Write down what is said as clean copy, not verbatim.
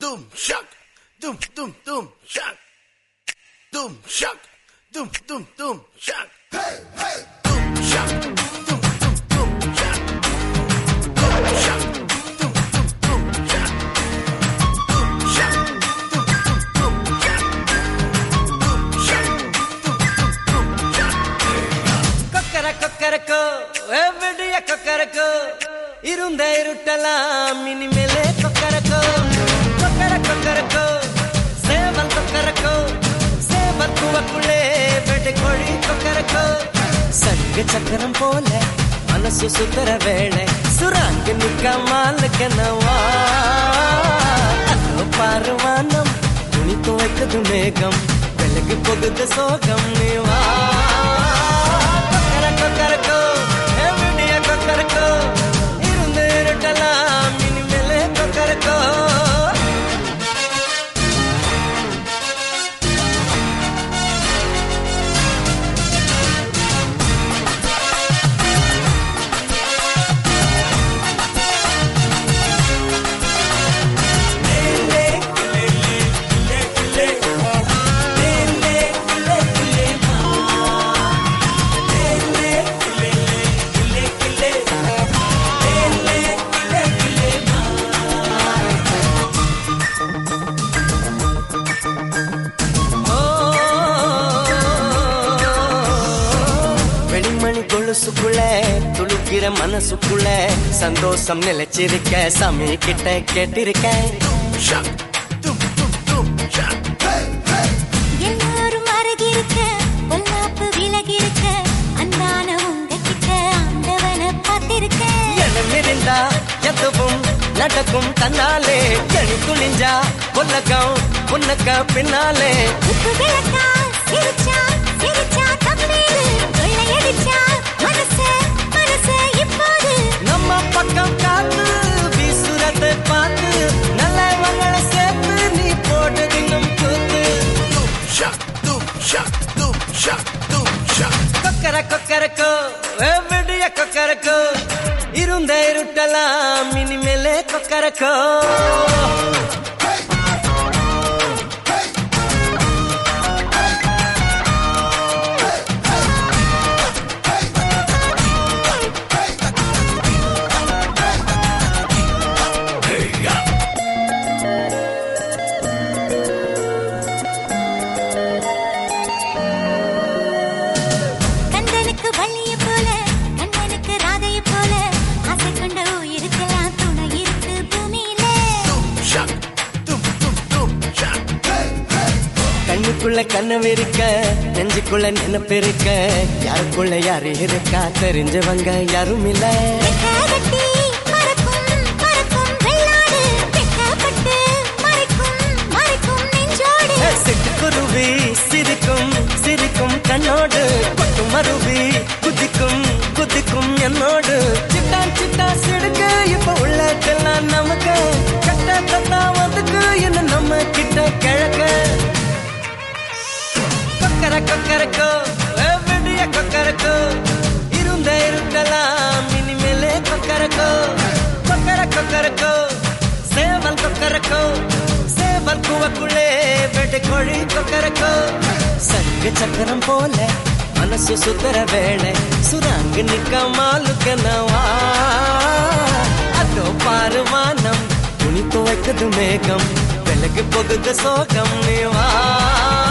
Doom shock, doom doom doom shock, doom shock, doom doom doom shock, hey hey, doom shock, doom doom doom shock, doom shock, doom doom doom shock, doom shock, doom doom doom shock, doom shock, doom doom doom shock. Kokkarakko எவ்வடிய Kokkarakko இருந்த இருட்டலாம் இனிமேலே கொக்கரக்கோ கொக்கரக்கோ சேவல் கொக்கரக்கோ சேவல் கூவக்குள்ளே வெடி கோழி கொக்கரக்கோ சங்கு சக்கரம் போல மனசு சுத்தர வேளை சுராங்க நிக்காமலுக்கனவா அதோ பாருவானம் துணி துவைக்குது மேகம் வெளுக்கு போகுது சோகம் நீவா கொக்கரக்கோ எவ்வடிய கொக்கரக்கோ இருந்து இருட்டலாம் இனிமேலே கொக்கரக்கோ. கொலுசுக்குள்ள துளுக்கிற மனசுக்குள்ள சந்தோஷம் நிலைச்சிருக்க சாமி கிட்ட கேட்டிருக்கேன். எல்லாரும் அருகிருக்க பொல்லாப்பு விலகிருக்க அன்பான உங்ககிட்ட ஆண்டவனை பார்த்திருக்க. எனமிருந்தா எதுவும் நடக்கும் தன்னாலே எணி துணிஞ்சா உலகம் உனக்க பின்னாலே உப்பு விளக்கா சிரிச்சா சிரிச்சா தம்மீது கொள்ளையடிச்சா மனசே இப்போது நம்ம பக்கம் காத்து வீசுறதை பார்த்து நல்லவங்களை சேர்த்து நீ போடுதின்னும் கூத்து. கொக்கரக்கோ எவ்வடிய கொக்கரக்கோ இருந்த இருட்டலாம் இனிமேலே கொக்கரக்கோ. கண்ணுக்குள்ள கனவிருக்க நெஞ்சுக்குள்ள நினைப்பிருக்க யாருக்குள்ள யாரு இருக்கா தெரிஞ்சவங்க யாரும் இல்ல. சிட்டுக்குருவி சிரிக்கும் சிரிக்கும் கண்ணோடு பட்டு மருவி குதிக்கும் குதிக்கும் என்னோடு சிட்டான் சிட்டா சிடுக்கு இப்ப உள்ளதெல்லாம் நமக்கு கட்ட தத்தா வந்துக்கு என்ன நம்ம கிட்ட கிழக்க. கொக்கரக்கோ எவ்வடிய கொக்கரக்கோ இருந்த இருட்டலாம் இனிமேலே கொக்கரக்கோ கொக்கரக்கோ சேவல் கொக்கரக்கோ சேவல் கூவக்குள்ளே வெடி கோழி கொக்கரக்கோ சங்கு சக்கரம் போல மனசு சுத்தர வேளை சுராங்க நிக்காமலுக்கனவா அதோ பாருவானம் துணி துவைக்குது மேகம் வெளுக்கு போகுது சோகம் நீவா.